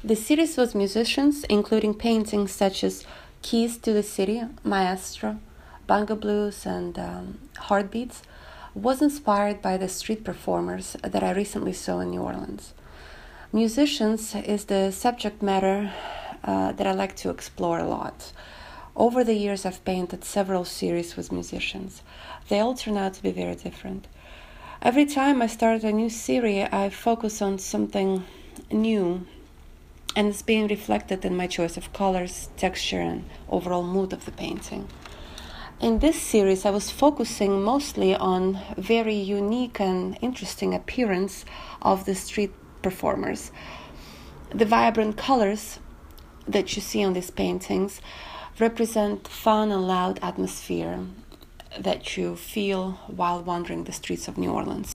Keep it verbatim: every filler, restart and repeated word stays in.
The series was musicians, including paintings such as Keys to the City, Maestro, Bongo Blues, and um, Heartbeats, was inspired by the street performers that I recently saw in New Orleans. Musicians is the subject matter uh, that I like to explore a lot. Over the years, I've painted several series with musicians. They all turn out to be very different. Every time I start a new series, I focus on something new, and it's being reflected in my choice of colors, texture, and overall mood of the painting. In this series, I was focusing mostly on very unique and interesting appearance of the street performers. The vibrant colors that you see on these paintings represent fun and loud atmosphere that you feel while wandering the streets of New Orleans.